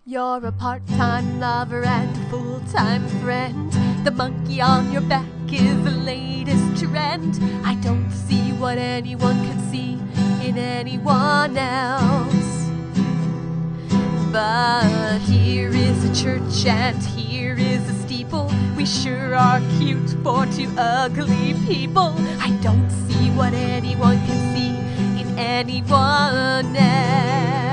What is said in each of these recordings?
You're a part-time lover and a full-time friend. The monkey on your back is the latest trend. I don't see what anyone can see in anyone else. But here is a church and here is a steeple. We sure are cute for two ugly people. I don't see what anyone can see in anyone else.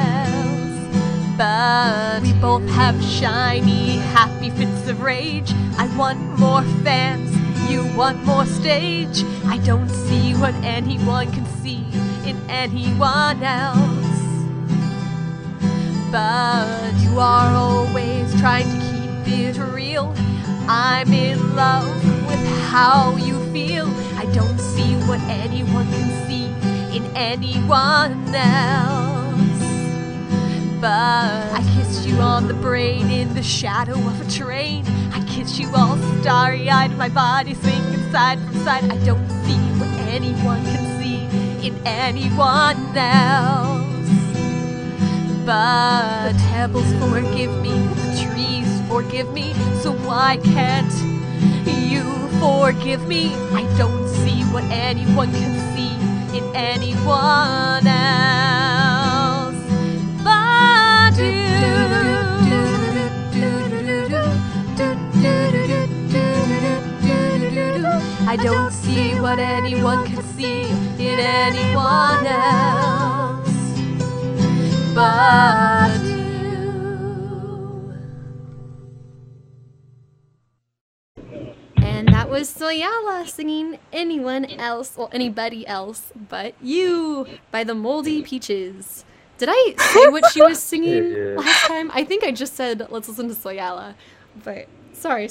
But we both have shiny, happy fits of rage. I want more fans, you want more stage. I don't see what anyone can see in anyone else. But you are always trying to keep it real. I'm in love with how you feel. I don't see what anyone can see in anyone else. But I kissed you on the brain in the shadow of a train. I kiss you all starry-eyed, my body swinging side from side. I don't see what anyone can see in anyone else. But pebbles forgive me, the trees forgive me, so why can't you forgive me? I don't see what anyone can see in anyone else but you. I don't see what anyone can see in anyone else but you. And that was Soyala singing Anyone Else, or Anybody Else But You by the Moldy Peaches. Did I say what she was singing last time? I think I just said, let's listen to Soyala. But, sorry.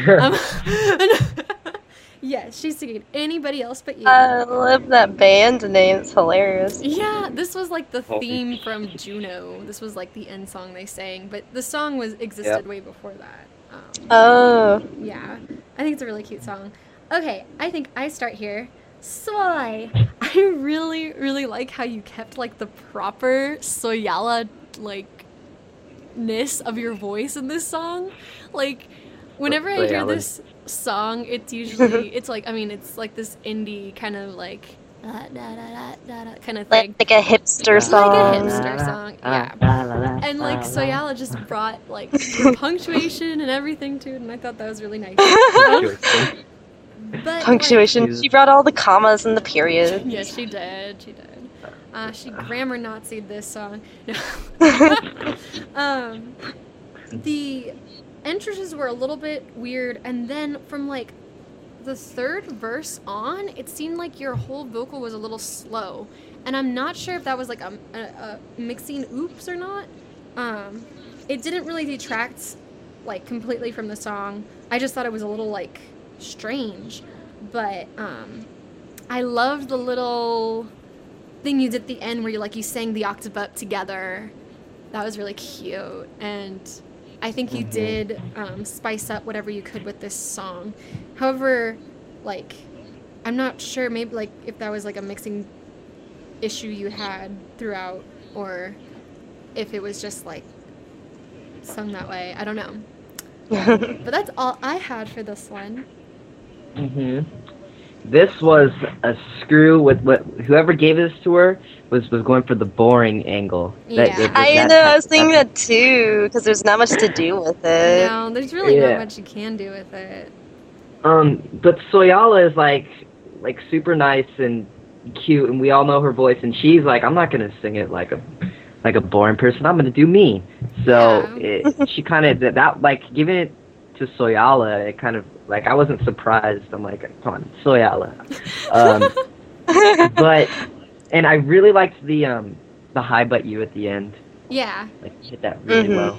Yes, she's singing Anybody Else But You. I love that band name. It's hilarious. Yeah, this was like the theme from Juno. This was like the end song they sang. But the song existed way before that. Oh. Yeah, I think it's a really cute song. Okay, I think I start here. Soy! I really, really like how you kept, like, the proper Soyala, like, ness of your voice in this song. Like, whenever I hear this song, it's usually, it's like, I mean, it's like this indie kind of, like, kind of thing. Like a hipster song. Like a hipster song, yeah. And, like, Soyala just brought, like, punctuation and everything to it, and I thought that was really nice. But, punctuation. like, she brought all the commas and the periods. Yes, she did. She grammar Nazi'd this song. No. The entrances were a little bit weird, and then from, like, the third verse on, it seemed like your whole vocal was a little slow. And I'm not sure if that was, like, a mixing oops or not. It didn't really detract, like, completely from the song. I just thought it was a little, like, strange. But I loved the little thing you did at the end where you sang the octave up together. That was really cute, and I think you did spice up whatever you could with this song. However, like, I'm not sure, maybe, like, if that was, like, a mixing issue you had throughout, or if it was just, like, sung that way. I don't know. But that's all I had for this one. This was a screw with whoever gave this to her was going for the boring angle. Yeah. I know, I was thinking that too, because there's not much to do with it. No, there's really not much you can do with it. But Soyala is like super nice and cute, and we all know her voice, and she's like, I'm not gonna sing it like a boring person. I'm gonna do me. So she kind of that like giving it to Soyala, it kind of like I wasn't surprised. I'm like, come on, Soyala. But and I really liked the hi but you at the end. Yeah. Like you hit that really well.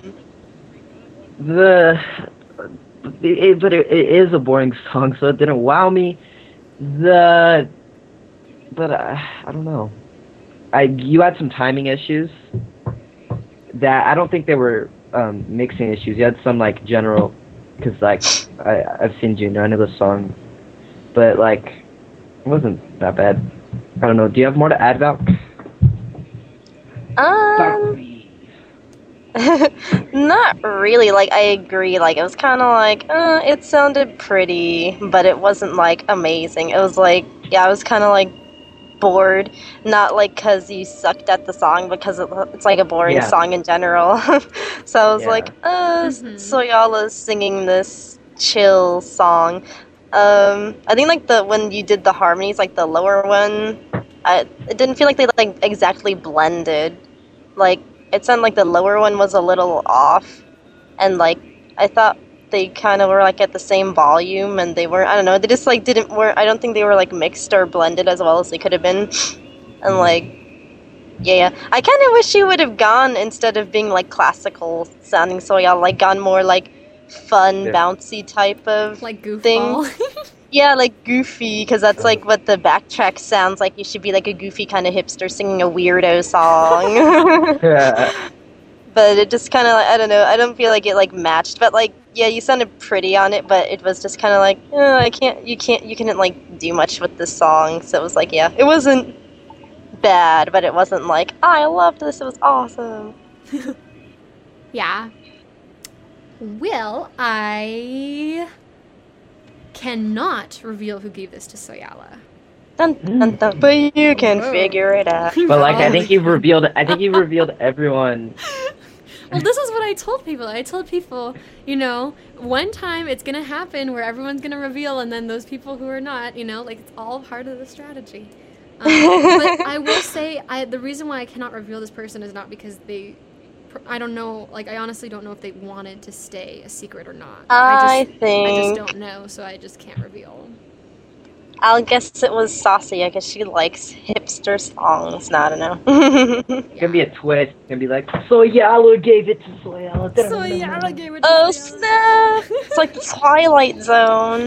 But it is a boring song, so it didn't wow me. But I don't know. You had some timing issues that I don't think they were mixing issues. You had some like general, because like I've seen Junior, I know the song, but like it wasn't that bad. I don't know. Do you have more to add about? Not really. Like, I agree. Like, it was kind of like, it sounded pretty, but it wasn't, like, amazing. It was like, yeah, I was kind of, like, bored. Not, like, because you sucked at the song, because it's, like, a boring song in general. So I was like, Soyala's singing this chill song. I think, like, when you did the harmonies, like, the lower one, it didn't feel like they, like, exactly blended. Like, it sounded like the lower one was a little off, and, like, I thought they kind of were, like, at the same volume, and they weren't, I don't know, they just, like, I don't think they were, like, mixed or blended as well as they could have been, and, like, yeah, I kind of wish you would have gone, instead of being, like, classical sounding Soyala, like, gone more, like, fun, bouncy type of like goofball. thing. Yeah, like goofy, because that's like what the backtrack sounds like. You should be like a goofy kind of hipster singing a weirdo song. But it just kind of, like, I don't know, I don't feel like it like matched. But like, yeah, you sounded pretty on it, but it was just kind of like, you couldn't like do much with this song. So it was like, yeah, it wasn't bad, but it wasn't like, I loved this, it was awesome. Yeah. Well, I cannot reveal who gave this to Soyala. Dun, dun, dun, but you can figure it out. But like, I think you've revealed everyone. Well, this is what I told people. I told people, you know, one time it's going to happen where everyone's going to reveal, and then those people who are not, you know, like, it's all part of the strategy. But I will say, the reason why I cannot reveal this person is not because I don't know, like, I honestly don't know if they wanted to stay a secret or not. I just don't know, so I just can't reveal. I'll guess it was Saucy, because she likes hipster songs. No, I don't know. It's gonna be a twist. It's gonna be like, Soyala gave it to Soyala. Soyala gave it to Oh, Soyala. snap! It's like the Twilight Zone.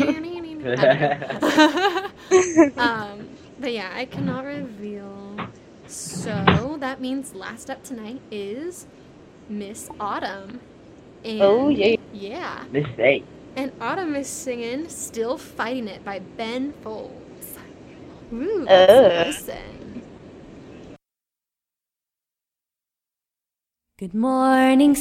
But yeah, I cannot reveal. So that means last up tonight is Miss Autumn. And, oh, yeah. Yeah. Miss A. And Autumn is singing Still Fighting It by Ben Folds. Ooh, let's listen. Good morning,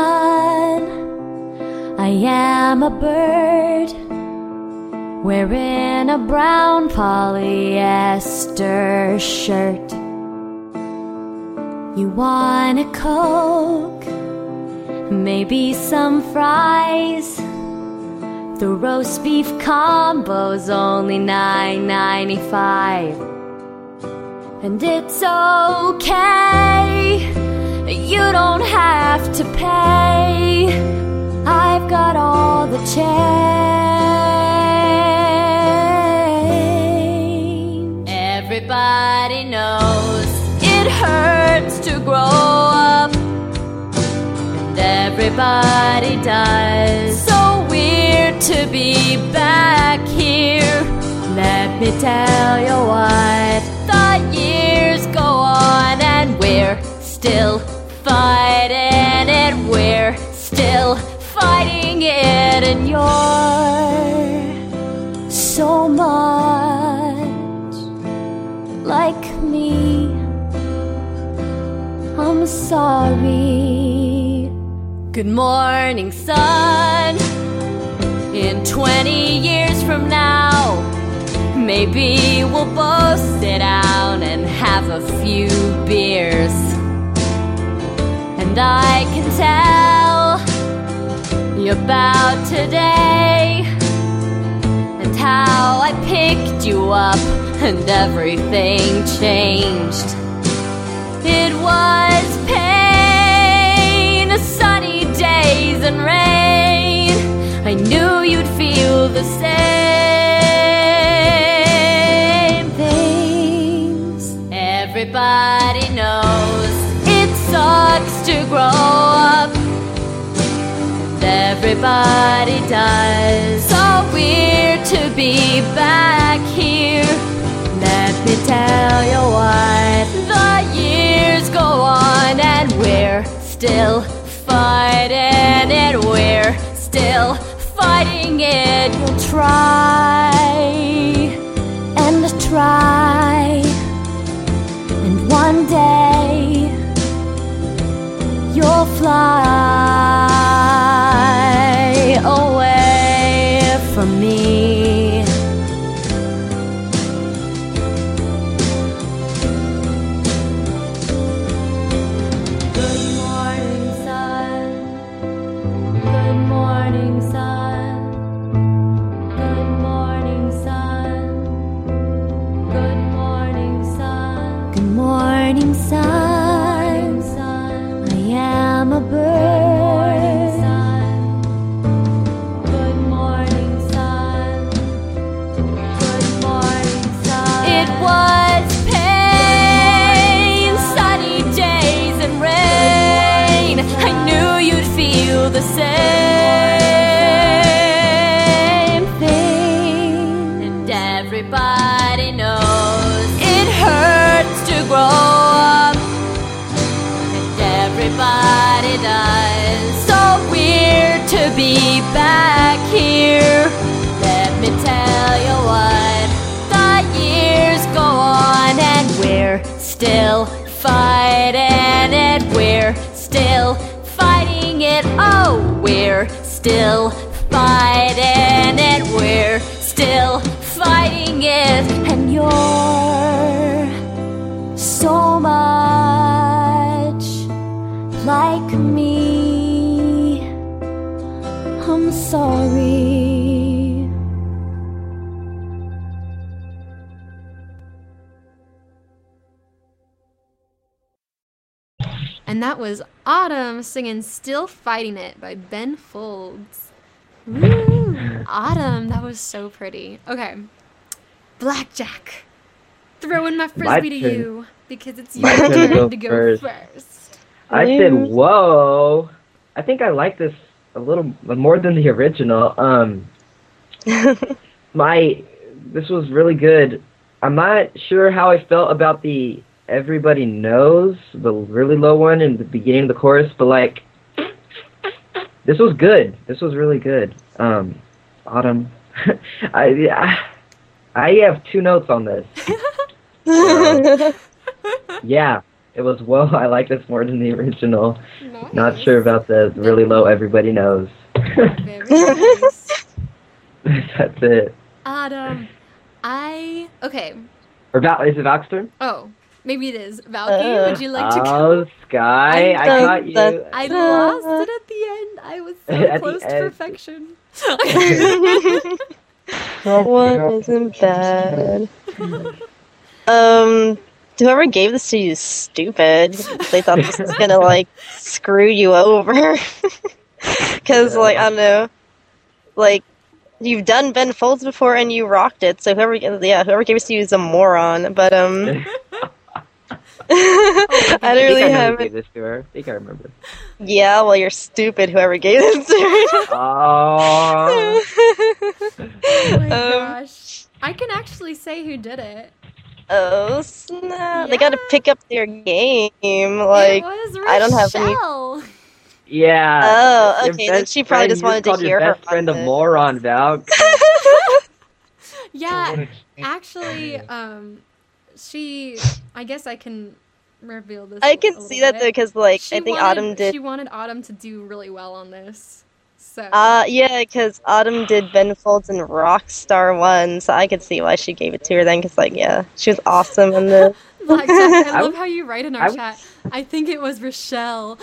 sun. I am a bird wearing a brown polyester shirt. You want a Coke, maybe some fries. The roast beef combo's only $9.95. And it's okay, you don't have to pay. I've got all the change. Everybody knows it hurts to grow up, and everybody does. So weird to be back here. Let me tell you what, the years go on and we're still fighting it. We're still fighting it, and you're so much like me. I'm sorry. Good morning, sun. In 20 years from now, maybe we'll both sit down and have a few beers, and I can tell you about today and how I picked you up and everything changed. It was pain, sunny days and rain. I knew you'd feel the same things. Everybody knows it sucks to grow up, and everybody does. So weird to be back here. Let me tell you what, the years go on and we're still fighting it. We're still fighting it. You'll try and try, and one day you'll fly. fly away from me. Good morning, sun. Good morning, sun. Good morning, sun. Good morning, sun. Good morning, sun. I am a bird. Good morning, sun. Good morning, sun. It was pain, sunny days and rain. I knew you'd feel the same thing. And everybody knows it hurts to grow up. And everybody does. So weird to be back here. Let me tell you what, the years go on and we're still fighting it. We're still fighting it. Oh, we're still fighting it. We're still fighting it. And you're so much like me. I'm sorry. And that was Autumn singing Still Fighting It by Ben Folds. Woo! Autumn, that was so pretty. Okay. Blackjack. Throwing my frisbee to turn. you because it's your My turn to turn go to go first. first. I said, whoa. I think I like this a little more than the original. This was really good. I'm not sure how I felt about the Everybody Knows, the really low one in the beginning of the chorus, but like, this was good. This was really good. Autumn. I have 2 notes on this. Yeah, it was, whoa, I like this more than the original. Nice. Not sure about the really low Everybody Knows. Very nice. That's it. Autumn. Okay. Or is it Valk's turn? Oh, maybe it is. Valky, would you like to go? Oh, Sky, I caught you. I lost it at the end. I was so At the close to end. perfection. That one isn't bad. Whoever gave this to you is stupid. They thought this was gonna, like, screw you over. Because, like, I don't know. Like, you've done Ben Folds before and you rocked it, so whoever gave this to you is a moron. But, I don't really I have gave this to her. I think I remember. Yeah, well, you're stupid, whoever gave this to her. Oh. Oh my gosh. I can actually say who did it. Oh, snap. They Yeah. gotta pick up their game. Like, it was I don't have any. Rochelle. Yeah. Oh, Your okay, then best she probably friend, just you wanted to called hear your her best friend on a this. moron, Valk. Yeah, actually, I guess I can reveal this. I can a see little that though, bit. because like She I think wanted- Autumn did. She wanted Autumn to do really well on this. So. Yeah, because Autumn did Ben Folds and Rockstar 1, so I could see why she gave it to her then, because, like, yeah, she was awesome in this. Blackjack, I I love was- how you write in I our was- chat. I think it was Rochelle.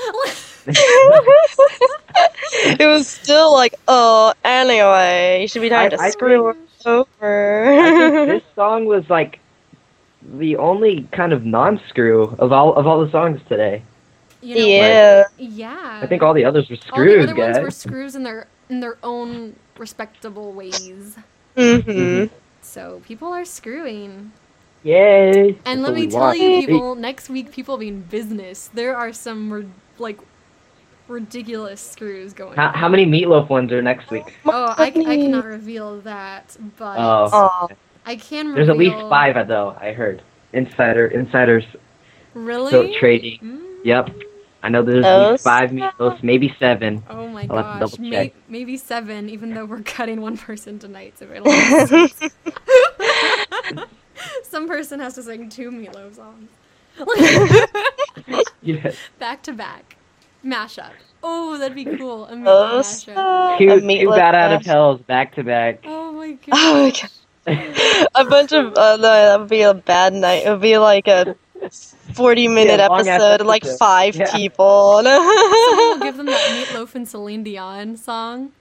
It was still like, oh, anyway, you should be trying to I screw her over. I think this song was like the only kind of non-screw of all the songs today. You know, Yeah. yeah. I think all the others were All the screws, other ones guys. were screws in their own respectable ways. Mm-hmm. So people are screwing. Yay! And That's let what me we tell want. you, people, next week people mean business. There are some ridiculous screws going on. How many Meatloaf ones are next week? Oh, I cannot reveal that, but Oh, I can reveal. there's at least 5 though. I heard insiders Really? still trading. Mm. Yep, I know there's Oh, at least 5 Meatloafs, maybe 7. Oh my I'll have to gosh, double check. maybe 7, even though we're cutting one person tonight, so it'll some person has to sing 2 Meatloaf songs. Yes. Back to back. mashup. Oh, that'd be cool. A Oh, mashup. a Two meatloaf Bat Out of mash. Hells back to back. Oh my Oh my gosh. god. A bunch of no, that would be a bad night. It would be like a 40-minute Yeah, long-ass episode, like episode. 5 Yeah. people. Someone will give them that Meatloaf and Celine Dion song.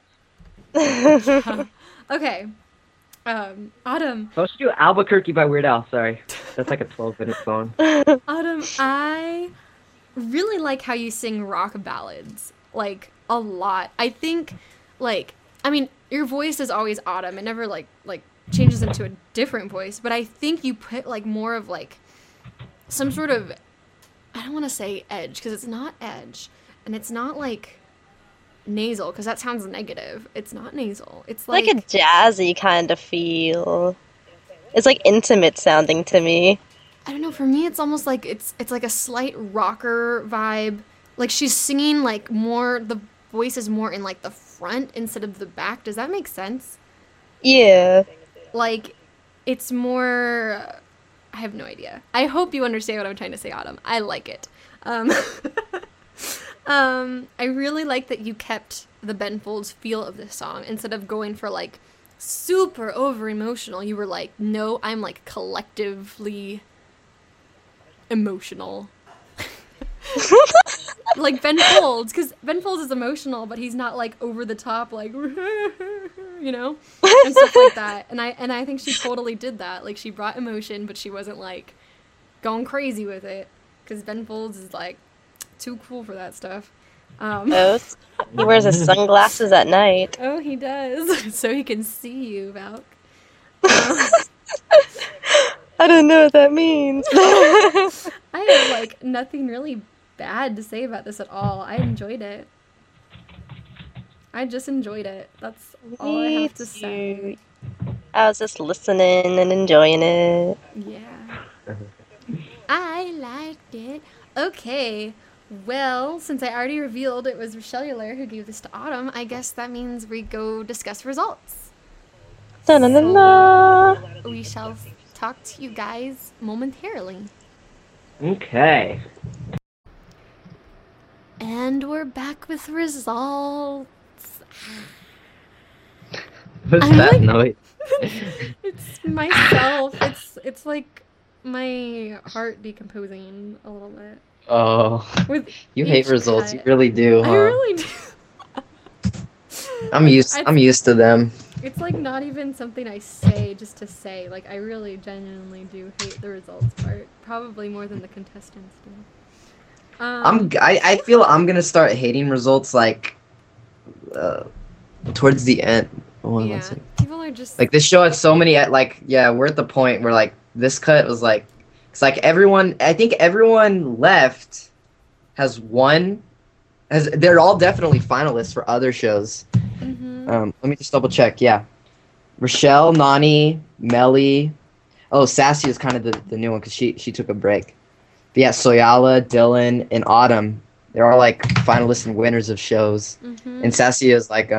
Okay. Autumn. So let's do Albuquerque by Weird Al. Sorry, that's like a 12-minute song. Autumn, I really like how you sing rock ballads, like, a lot. I think, like, I mean, your voice is always Autumn. It never, like changes into a different voice, but I think you put, like, more of, like, some sort of, I don't want to say edge, because it's not edge, and it's not, like, nasal, because that sounds negative. It's not nasal. It's, Like a jazzy kind of feel. It's like intimate sounding to me. I don't know, for me it's almost like it's like a slight rocker vibe. Like she's singing like more, the voice is more in like the front instead of the back. Does that make sense? Yeah. Like it's more, I have no idea. I hope you understand what I'm trying to say, Autumn. I like it. I really like that you kept the Ben Folds feel of this song instead of going for like super over emotional. You were like, no, I'm like collectively emotional. Like Ben Folds, because Ben Folds is emotional, but he's not like over the top, like you know, and stuff like that. And I think she totally did that. Like she brought emotion, but she wasn't like going crazy with it, because Ben Folds is like too cool for that stuff. Oh, he wears his sunglasses at night. Oh, he does, so he can see you, Valk. I don't know what that means. I have like nothing really bad to say about this at all. I enjoyed it. I just enjoyed it. That's all I have to say. I was just listening and enjoying it. Yeah. I liked it. Okay. Well, since I already revealed it was Rochelle Euler who gave this to Autumn, I guess that means we go discuss results. Da-na-na-na. We shall talk to you guys momentarily. Okay. And we're back with results. What's I'm that like- noise? It's myself. It's like my heart decomposing a little bit. Oh, With you hate each results. You cut. really do, huh? I really do. I'm used to them. It's like not even something I say just to say. Like I really genuinely do hate the results part. Probably more than the contestants do. I feel I'm gonna start hating results like towards the end. Hold on one Yeah, second. people are just Like this show had so many we're at the point where like this cut was like it's like I think everyone left they're all definitely finalists for other shows. Mhm. Let me just double check. Yeah, Rochelle, Nani, Melly. Oh, Sassy is kind of the new one because she took a break. But yeah, Soyala, Dylan, and Autumn. They're all like finalists and winners of shows. Mhm. And Sassy is like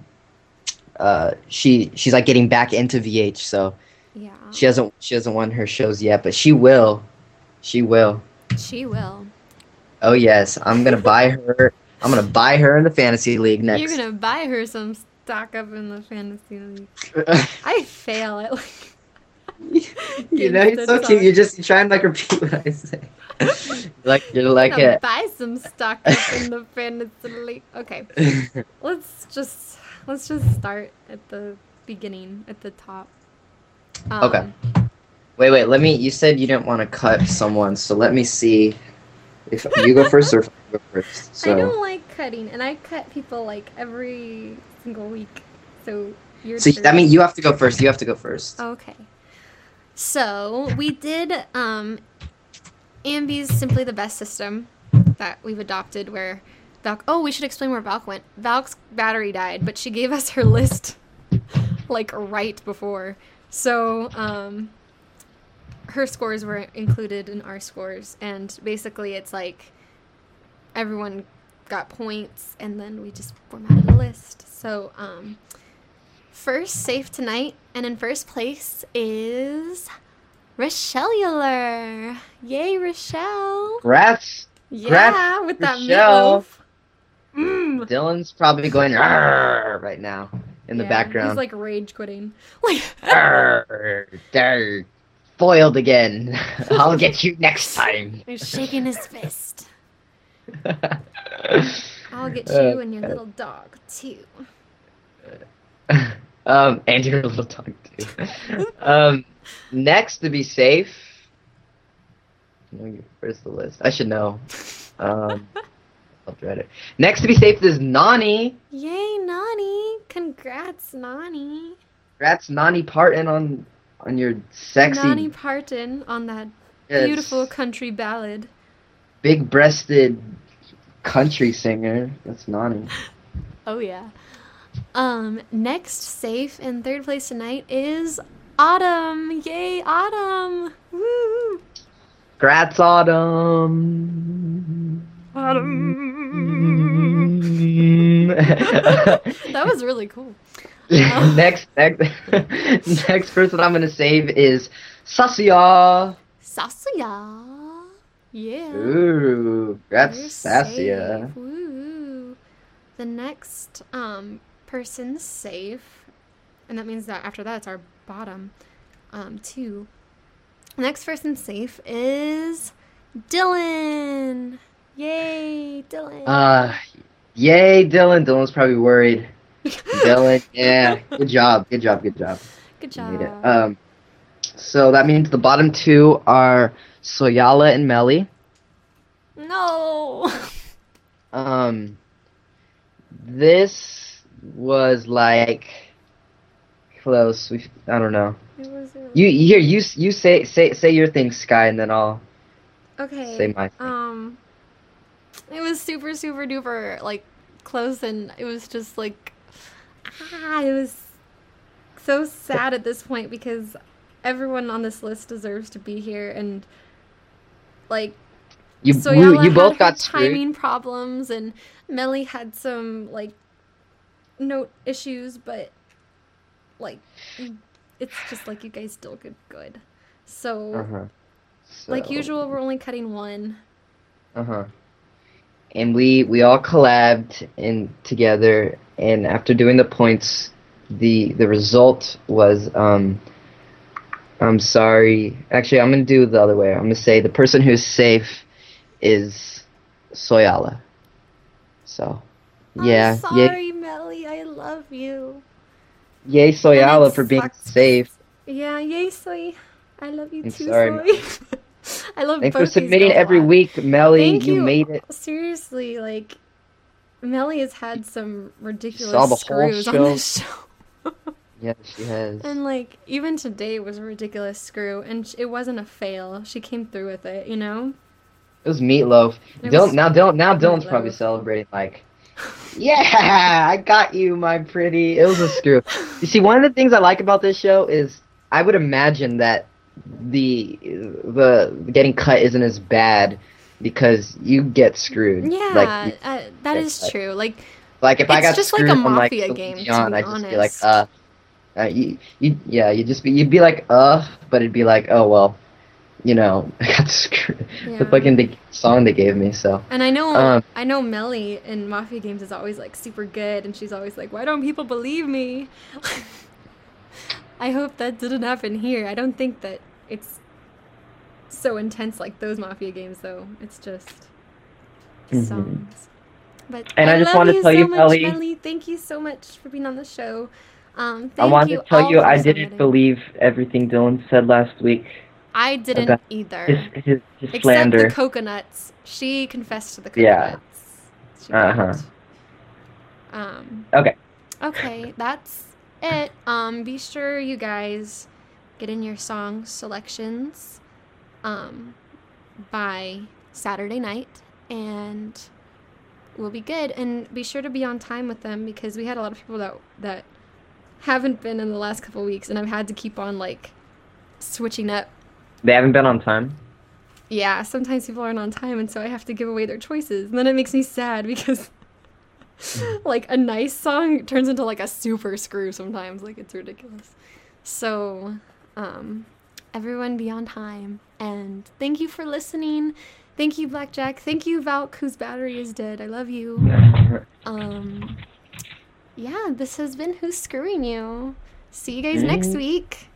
she's like getting back into VH, so Yeah. she hasn't won her shows yet, but she will. She will. She will. Oh yes, I'm gonna buy her. I'm gonna buy her in the fantasy league next. You're gonna buy her some stock up in the fantasy league. I fail at like. You know, it's so cute. You're trying to like repeat what I say. You're like Gonna it. buy some stock up in the fantasy league. Okay, let's just start at the beginning, at the top. Okay. Wait. You said you didn't want to cut someone, so let me see if you go first or if I go first. So I don't like cutting, and I cut people like every single week. So you're. So that means you have to go first. You have to go first. Okay. So we did Ambi's Simply the Best system that we've adopted where Valk, we should explain where Valk went. Valk's battery died, but she gave us her list like right before. So her scores were included in our scores, and basically it's like everyone got points and then we just formatted a list. So first, Safe Tonight, and in first place is Rochelle Euler. Yay, Rochelle! Congrats. Yeah, with that Rochelle. meatloaf. Dylan's probably going "Arr!" right now in the Yeah, background. He's like rage quitting. Like, Arr, they're foiled again. I'll get you next time. he's shaking his fist. I'll get you and your little dog too. And your little dog too. Next to be safe. Where's the list? I should know. I'll dread it. Next to be safe is Nani. Yay, Nani! Congrats, Nani. Congrats, Nani Parton on your sexy, Nani Parton on that yes, beautiful country ballad. big-breasted country singer. That's Nani. Oh yeah. Next safe in third place tonight is Autumn. Yay, Autumn! Woo! Congrats, Autumn. That was really cool. next person I'm gonna save is Sassia. Sassia. Yeah. Ooh, congrats, You're Sassia. safe. Woo. The next person's safe, and that means that after that it's our bottom two. Next person's safe is Dylan. Yay, Dylan. Yay, Dylan. Dylan's probably worried. Dylan, yeah. Good job. Good You made job. it. So that means the bottom two are Soyala and Melly. No. This was like close. I don't know. It was really... You say your thing, Sky, and then I'll Okay. say my thing. It was super duper like close, and it was just like it was so sad at this point because everyone on this list deserves to be here, and like You Soyala both had got her screwed. timing problems, and Melly had some like note issues, but like it's just like you guys still did good. So Uh-huh. like usual, we're only cutting one. Uh-huh. And we all collabed in together, and after doing the points, the result was I'm sorry. Actually, I'm gonna do it the other way. I'm gonna say the person who's safe is Soyala. So yeah, I'm sorry, Melly. I love you. yay And Soyala it for being sucks. safe. Yeah, yay, Soy. I love you I'm too, sorry, Soy. I love Thanks both for these submitting girls a every lot. week, Melly. Thank you. made it. Seriously, like, Melly has had some Saw ridiculous the whole screws on show. this show. Yeah, she has. And, like, even today was a ridiculous screw, and it wasn't a fail. She came through with it, you know? It was Meatloaf. It was Now Dylan's probably Meatloaf. celebrating like, yeah, I got you, my pretty. It was a screw. You see, one of the things I like about this show is I would imagine that the getting cut isn't as bad because you get screwed. Yeah, Like, that get is cut. true. Like, Like if I it's got just like screwed a on like Mafia Celine game, to Dion, be I'd just be like, honest. you'd be like, but it'd be like, oh well, you know, I got screwed. Yeah. The fucking song they gave me, so. And I know Um, Melly in Mafia games is always like super good, and she's always like, "Why don't people believe me?" I hope that didn't happen here. I don't think that it's so intense like those Mafia games, though. It's just songs. But And I just love wanted to you tell so you, much, Melly- Melly. Thank you so much for being on the show. I Thank wanted to tell all you for I didn't submitting. believe everything Dylan said last week. I didn't about either. His Except slander. the coconuts. She confessed to the Yeah. coconuts. She Uh-huh. did. Okay. Okay, that's it. Be sure you guys get in your song selections by Saturday night, and we'll be good. And be sure to be on time with them because we had a lot of people that haven't been in the last couple weeks, and I've had to keep on like switching up. They haven't been on time. Yeah, sometimes people aren't on time, and so I have to give away their choices, and then it makes me sad because like a nice song turns into like a super screw sometimes. Like it's ridiculous. So everyone be on time, and thank you for listening. Thank you, Blackjack. Thank you, Valk, whose battery is dead. I love you. Yeah, this has been Who's Screwing You. See you guys next week.